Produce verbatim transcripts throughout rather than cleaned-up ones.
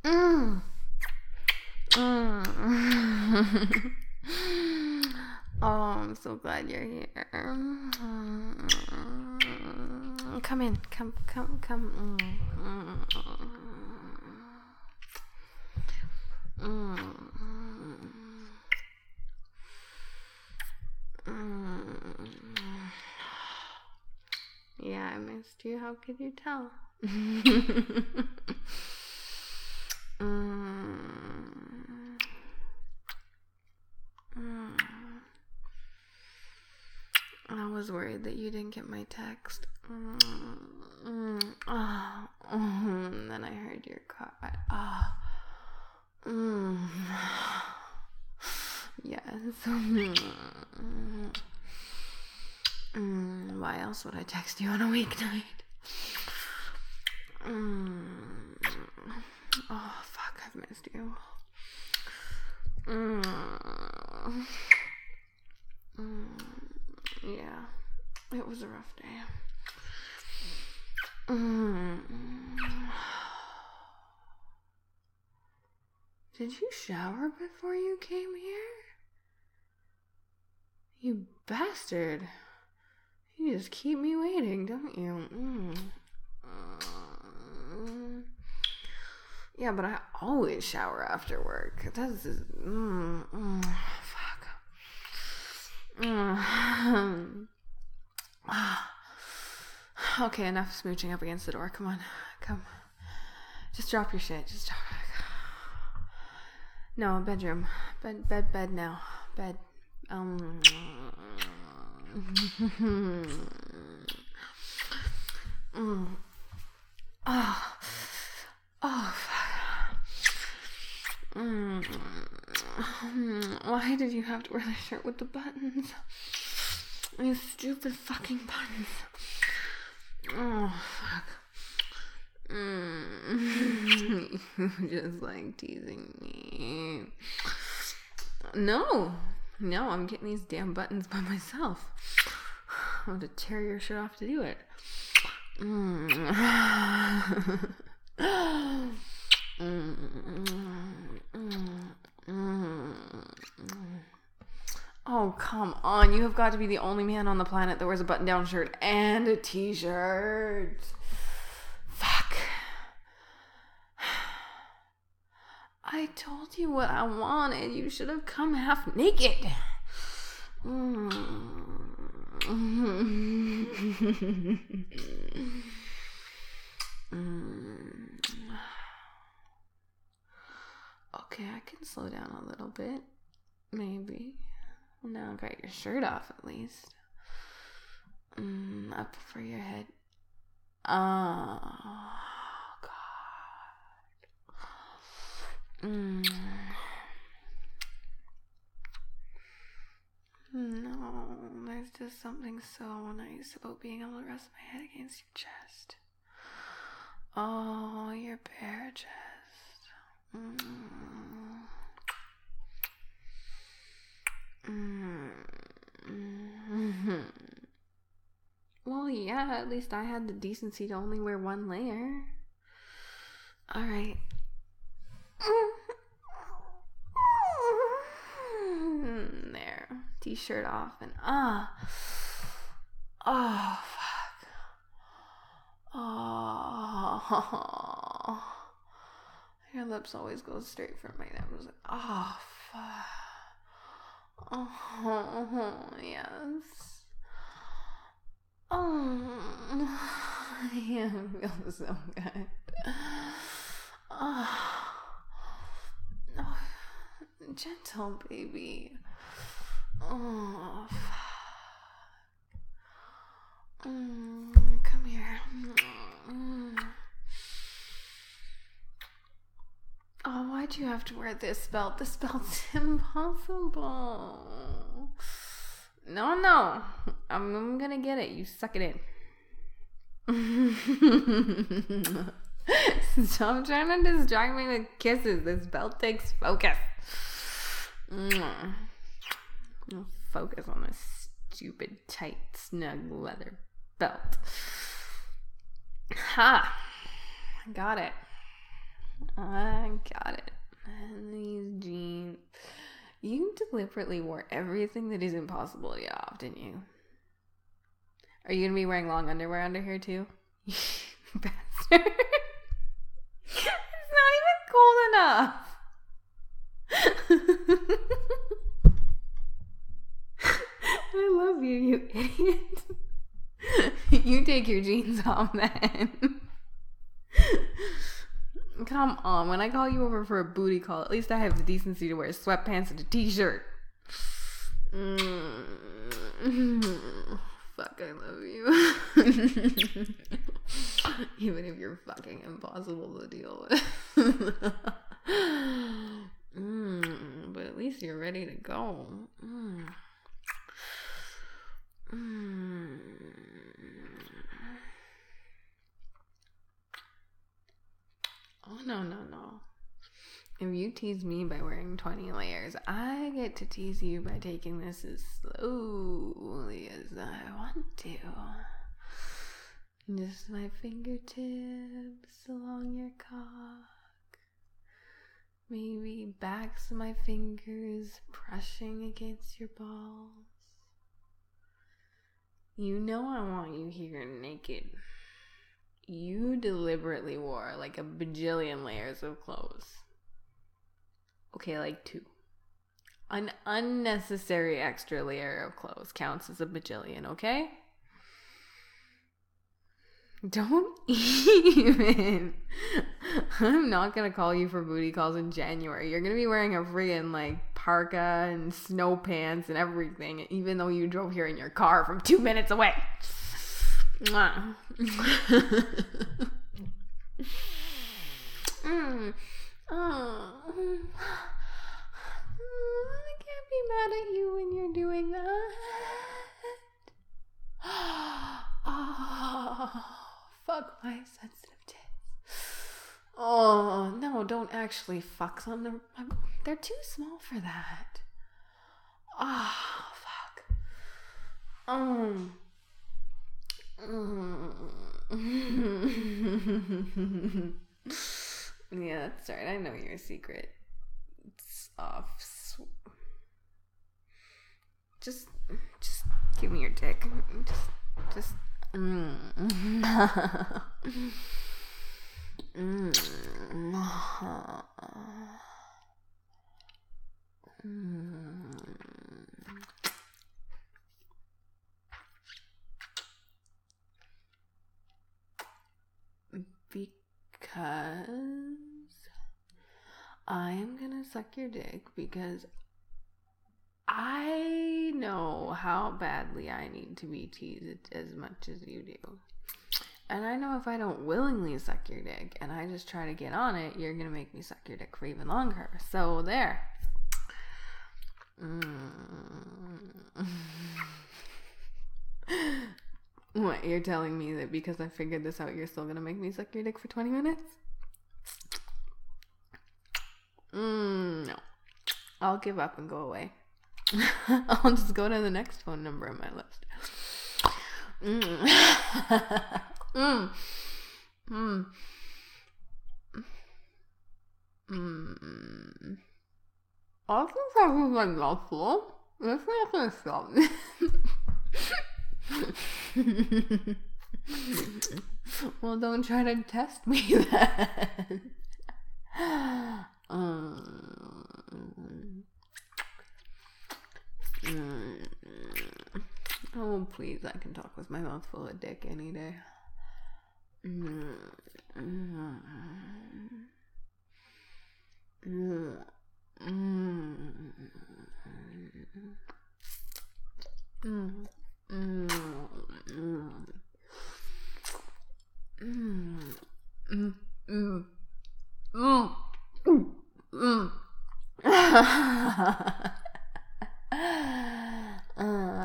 Mm. Mm. Oh, I'm so glad you're here. Mm. Come in. Come, come, come. Mm. Mm. Mm. Yeah, I missed you. How could you tell? mm. Mm. I was worried that you didn't get my text. Mm. Mm. Oh. Mm. Then I heard your cry. Ah. Oh. Mm. Yes. Mm. Mm. Why else would I text you on a weeknight? Mm. Oh, fuck, I've missed you. Mm. Mm. Yeah, it was a rough day. Mm. Did you shower before you came here? You bastard. You just keep me waiting, don't you? Mm. Mm. Yeah, but I always shower after work. That's just, mm, mm, fuck. Mm. Okay, enough smooching up against the door. Come on, come. Just drop your shit. Just drop it. No, bedroom. Bed, bed, bed now. Bed. Um. mm. Oh. Oh, mm. Why did you have to wear the shirt with the buttons? These stupid fucking buttons. Oh, fuck. Mm. You just like teasing me. No. No, I'm getting these damn buttons by myself. I have to tear your shit off to do it. Mm. Mm, mm, mm, mm. Oh, come on. You have got to be the only man on the planet that wears a button-down shirt and a t-shirt. Fuck. I told you what I wanted. You should have come half naked. Mm. Mm. Okay, I can slow down a little bit. Maybe. Well, now I got your shirt off at least. Mm, up for your head. Oh, God. Mm. No, there's just something so nice about being able to rest my head against your chest. Oh, your bare chest. Mm. Mm. Mm-hmm. Well, yeah, at least I had the decency to only wear one layer. Alright. There. T-shirt off and ah. Oh, fuck. Oh. Your lips always go straight for my nose. Oh, fuck. Oh, yes. Oh, yeah, it feels so good. Oh, oh, gentle, baby. Oh, mm, come here. Mm. Oh, why'd you have to wear this belt? This belt's impossible. No, no. I'm, I'm gonna get it. You suck it in. Stop trying to distract me with kisses. This belt takes focus. I'll focus on this stupid, tight, snug leather belt. Ha! I got it. I got it. And these jeans. You deliberately wore everything that isn't possible to get off, didn't you? Are you gonna be wearing long underwear under here too? You bastard. It's not even cold enough. I love you, you idiot. You take your jeans off then. Come on, when I call you over for a booty call, at least I have the decency to wear sweatpants and a t-shirt. Mm-hmm. Fuck, I love you. Even if you're fucking impossible to deal with. mm, but at least you're ready to go. Mm. Mm. Oh, no, no, no. If you tease me by wearing twenty layers, I get to tease you by taking this as slowly as I want to. Just my fingertips along your cock. Maybe backs of my fingers brushing against your balls. You know I want you here naked. You deliberately wore like a bajillion layers of clothes. Okay, like two. An unnecessary extra layer of clothes counts as a bajillion, okay? Don't even. I'm not gonna call you for booty calls in January. You're gonna be wearing a friggin' like parka and snow pants and everything, even though you drove here in your car from two minutes away. Mwah. mm. Oh. I can't be mad at you when you're doing that. Oh, fuck my sensitive tits. Oh, no, don't actually fuck them. They're, they're too small for that. Oh, fuck. Um. Mm. Yeah, that's right. I know your secret. It's off. Just, just give me your dick. Just, just. Mm. mm. Mm. Because I am gonna suck your dick because I know how badly I need to be teased as much as you do. And I know if I don't willingly suck your dick and I just try to get on it, you're gonna make me suck your dick for even longer. So there. Mm. What, you're telling me that because I figured this out, you're still gonna make me suck your dick for twenty minutes? Mm, no. I'll give up and go away. I'll just go to the next phone number on my list. Mm. mm. Mm. Mm. I can talk with my mouth full. That's not gonna stop me. Well, don't try to test me then. um, mm, oh, please, I can talk with my mouth full of dick any day. Mm, mm, mm, mm, mm. Mm, mm, mm, mm, mm, mm, mm. uh,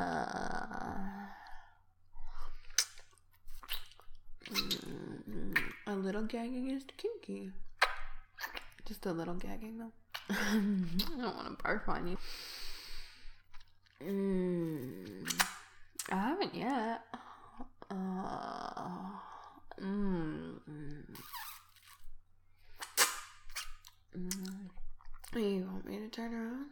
mm, a little gagging is kinky. Just a little gagging though. I don't want to barf on you. Mm. I haven't yet. Uh, mm, mm. Mm. You want me to turn around?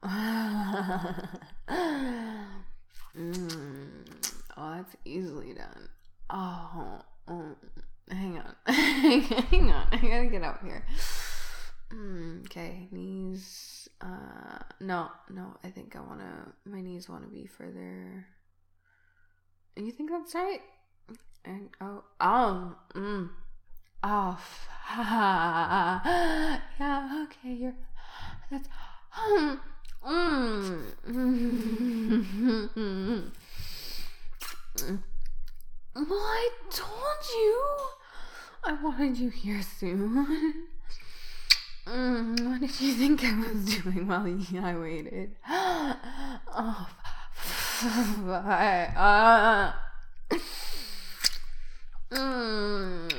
mm. Oh, that's easily done. Oh, oh. Hang on. Hang on. I gotta get up here. Mm, okay, knees. Uh, no, no. I think I wanna. My knees want to be further. You think that's right? And oh, oh, mm, oh, yeah. Okay, you're. That's. Um, mm, mm, well, I told you. I wanted you here soon. Mm, what did you think I was doing while I waited? Oh, I, uh, mm,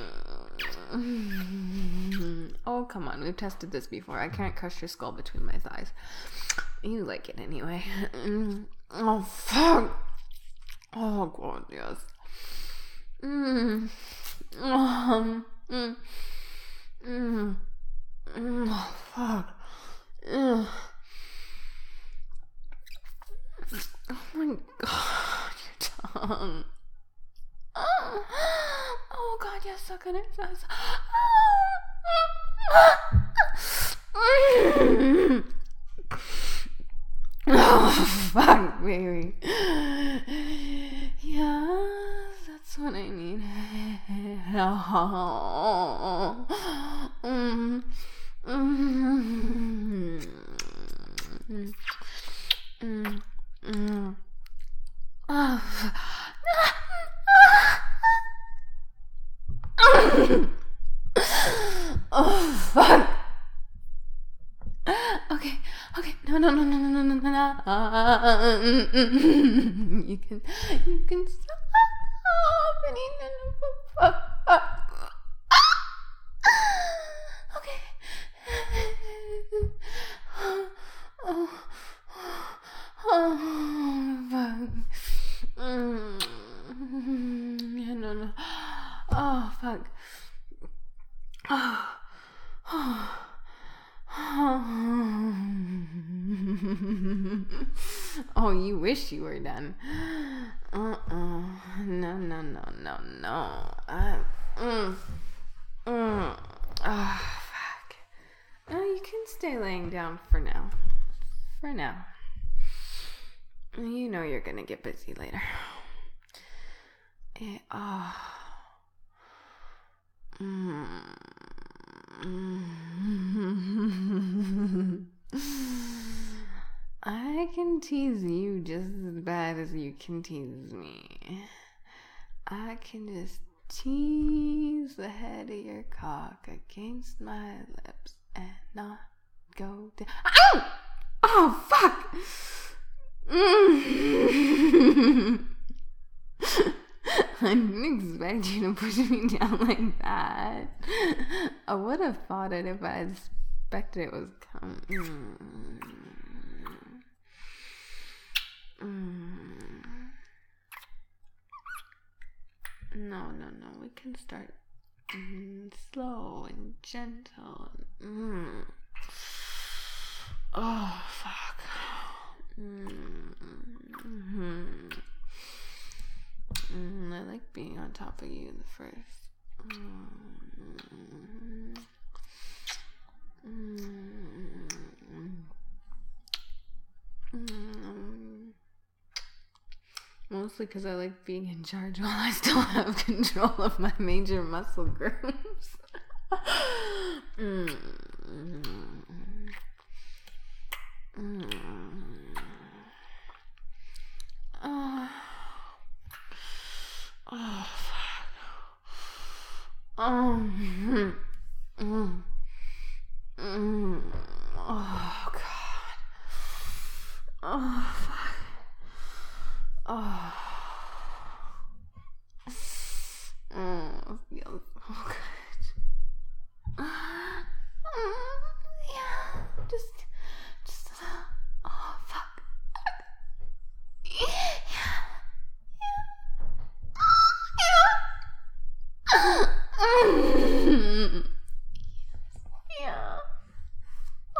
oh, come on. We've tested this before. I can't crush your skull between my thighs. You like it anyway. Oh, fuck. Oh, God, yes. Mm. Um, mm. Mm. Oh, fuck. Ugh. Oh my God, your tongue. Oh, oh God, you're so good at this. Oh, fuck, baby. Yes, that's what I need. Oh. Mm. Mm. Mm. Mm. Oh. Oh, fuck. Okay, okay, no, no, no, no, no, no, no, no, no. Uh, you can, you can stop. Okay. Oh, oh, fuck. Mm. Yeah, no, no. Oh, fuck. Oh, oh. Oh, you wish you were done. Uh-uh. No, no, no, no, no. Uh, mm, mm. Oh, fuck. Oh, you can stay laying down for now. For now. You know you're gonna get busy later. Eh, oh. Mm. I can tease you just as bad as you can tease me. I can just tease the head of your cock against my lips and not go down. Ow! Oh, fuck! Mm. I didn't expect you to push me down like that. I would have fought it if I expected it was coming. Mm. Mm. No, no, no. We can start mm, slow and gentle. Mm. Oh, fuck. Mm. Mm-hmm. Mm, I like being on top of you the first. Mm. Mm. Mm. Mostly because I like being in charge while I still have control of my major muscle groups. mm. Mm. Oh. Oh, fuck. Oh, mm, mm, mm. Oh, God. Oh, fuck. Oh. Mm, it feels so good.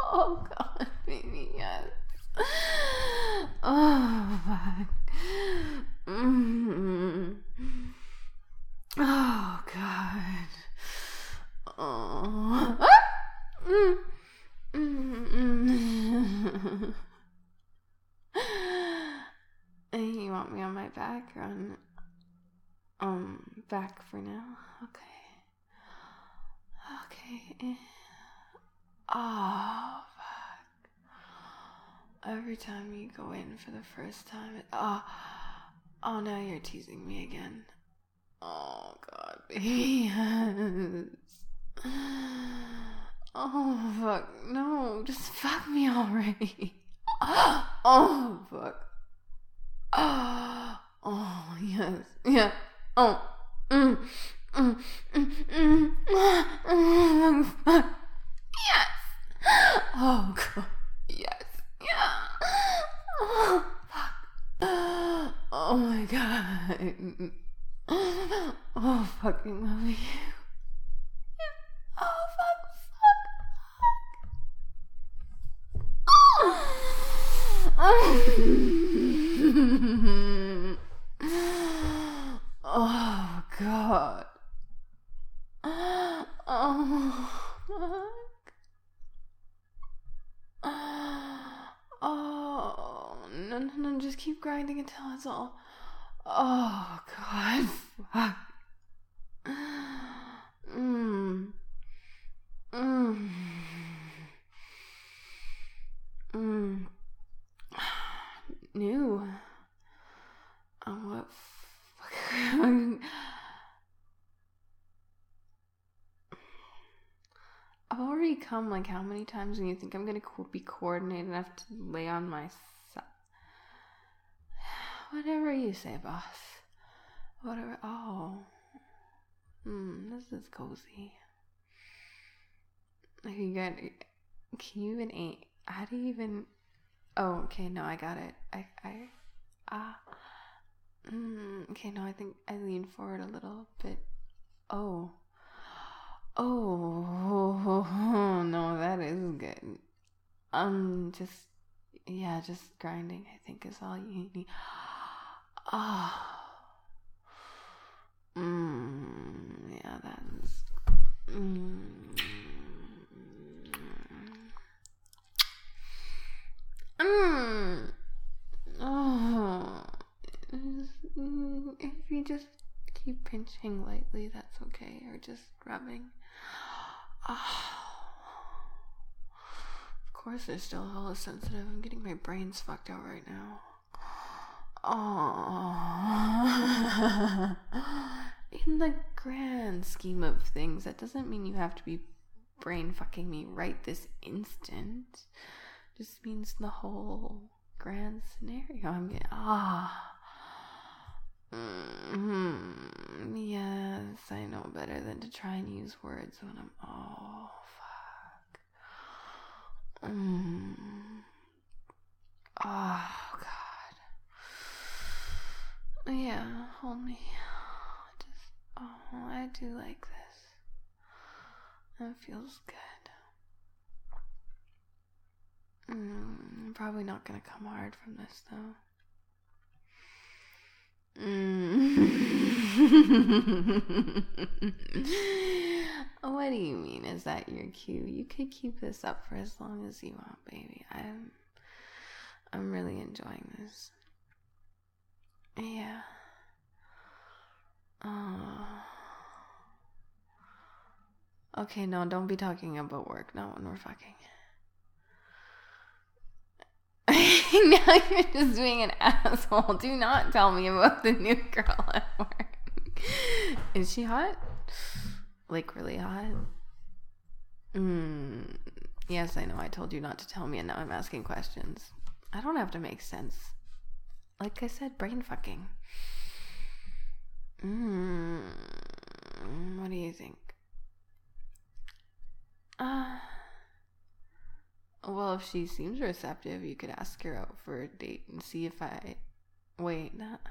Oh God, baby, yes. Oh fuck. Mm. Oh God. Oh. Mm. Mm. You want me on my back or on um back for now? Okay. Okay. Oh fuck. Every time you go in for the first time, it, oh, oh, now you're teasing me again. Oh God, baby, yes. Oh fuck, no, just fuck me already. Oh fuck. Oh, oh yes, yeah. Oh, mm, mm, mm, mm, mm, fuck. Yes. Oh God, yes, yeah. Oh fuck. Oh my God. Oh, fucking love you. Oh, fuck, fuck. Oh, God. Oh, fuck. Oh, no, no, no, just keep grinding until it's all. Oh, God, fuck. Mmm. Mmm. Mmm. New. Oh, what fuck? I've already come like how many times and you think I'm gonna co- be coordinated enough to lay on my side? Whatever you say, boss. Whatever. Oh. Hmm, this is cozy. Like you got. Can you even eat? How do you even. Oh, okay, no, I got it. I. I. Ah. Mm, okay, no, I think I lean forward a little bit. Oh. Oh, no, that is good. Um, just, yeah, just grinding, I think, is all you need. Ah. Oh. Mm, yeah, that is. Mm. Mm. Oh. If you just keep pinching lightly, that's okay, or just rubbing. Oh. Of course, they're still hella sensitive. I'm getting my brains fucked out right now. Oh. In the grand scheme of things, that doesn't mean you have to be brain fucking me right this instant. Just means the whole grand scenario. I'm getting ah. Mm-hmm. Yes, I know better than to try and use words when I'm. Oh fuck. Mm. Oh God. Yeah, hold me. Just. Oh, I do like this. That feels good. Mm, probably not gonna come hard from this though. Mm. What do you mean? Is that your cue? You could keep this up for as long as you want, baby. I'm, I'm really enjoying this. Yeah. Oh. Okay, no, don't be talking about work. Not when we're fucking. Now you're just being an asshole. Do not tell me about the new girl at work. Is she hot? Like really hot? Mm, yes, I know. I told you not to tell me, and now I'm asking questions. I don't have to make sense. Like I said, brain fucking. Mm, what do you think? Uh, well, if she seems receptive, you could ask her out for a date and see if I... Wait, not...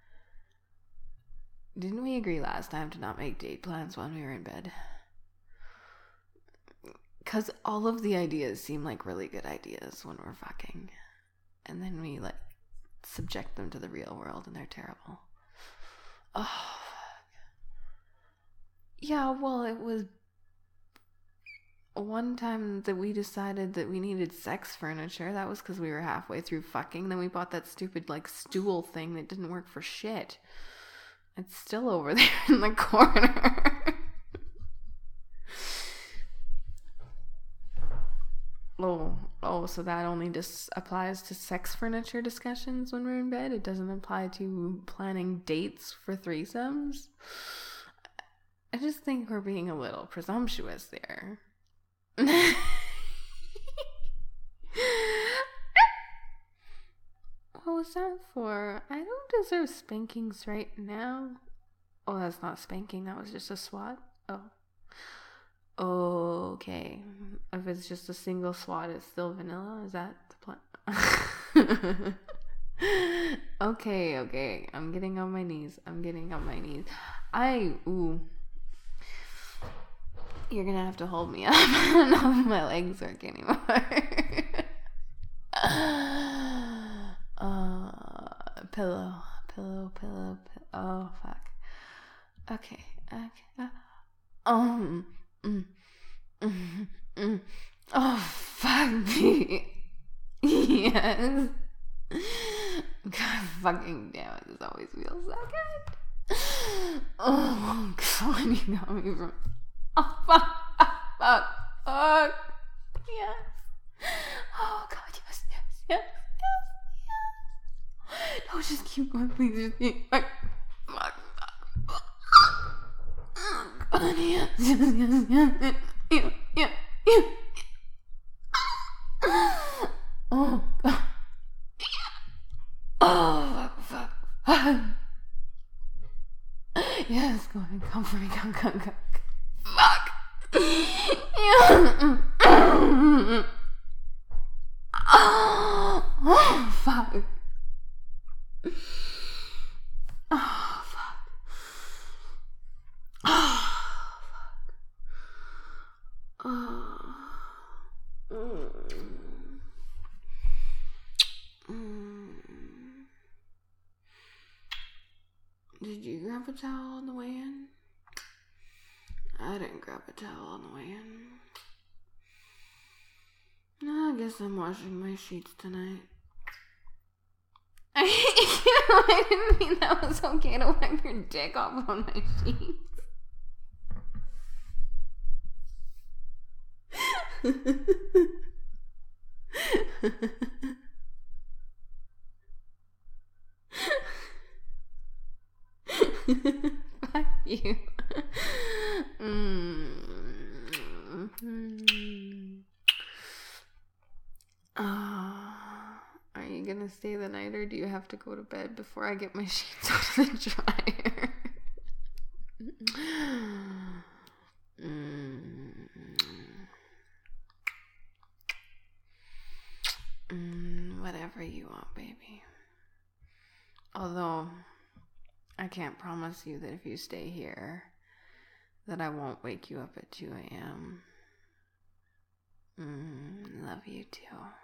Didn't we agree last time to not make date plans when we were in bed? Because all of the ideas seem like really good ideas when we're fucking. And then we, like, subject them to the real world and they're terrible. Oh, yeah, well, it was one time that we decided that we needed sex furniture. That was because we were halfway through fucking. Then we bought that stupid, like, stool thing that didn't work for shit. It's still over there in the corner. Oh, oh, so that only just applies to sex furniture discussions when we're in bed? It doesn't apply to planning dates for threesomes? I just think we're being a little presumptuous there. What was that for? I don't deserve spankings right now. Oh, that's not spanking. That was just a swat. Oh. Okay. If it's just a single swat, it's still vanilla? Is that the plan? Okay, okay. I'm getting on my knees. I'm getting on my knees. I, ooh. You're gonna have to hold me up. I don't know if my legs work anymore. uh, pillow, pillow, pillow, pillow. Oh, fuck. Okay, okay. Uh, um, mm, mm, mm. Oh, fuck me. Yes. God fucking damn it. This always feels so good. Oh, God, you got me from. Oh, fuck, fuck, fuck, fuck. Yes. Oh, God, yes, yes, yes, yes, yes. No, just keep going, please. Just keep going. Fuck, fuck, fuck. Oh, God, yes, yes, yes, yes, yes, yes, yes. Oh, God. Oh, fuck, fuck, fuck. Yes, go ahead, come for me, come, come, come. Fuck. Yeah. Oh, fuck. Oh, fuck. Oh, fuck. Oh. Mm. Mm. Did you grab a towel on the way in? I didn't grab a towel on the way in. No, I guess I'm washing my sheets tonight. I, you know, I didn't mean that was okay to wipe your dick off on my sheets. Fuck you. Mm. Uh, are you gonna stay the night or do you have to go to bed before I get my sheets out of the dryer? mm. Mm, whatever you want, baby. Although, I can't promise you that if you stay here, that I won't wake you up at two a.m. Mm, love you too.